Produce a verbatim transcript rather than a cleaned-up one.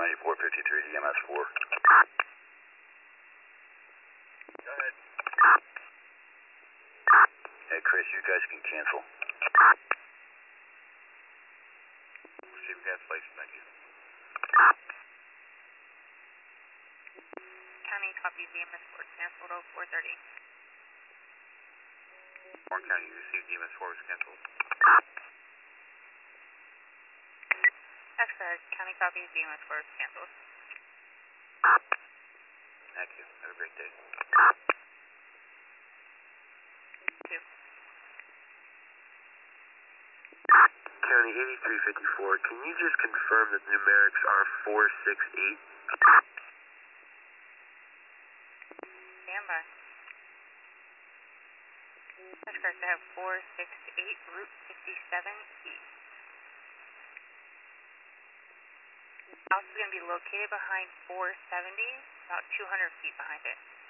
ninety-four fifty-three E M S four. Go ahead. Hey, Chris, you guys can cancel. Receive cancellation, thank you. County copies E M S four canceled oh four thirty. Warren County, you received E M S four was canceled. That's correct. County copies E M S four canceled. Thank you. Have a great day. Two. County eighty-three fifty-four, can you just confirm that the numerics are four six eight? Stand by. That's correct. I have four six eight, Route fifty-seven East. House is going to be located behind four seventy, about two hundred feet behind it.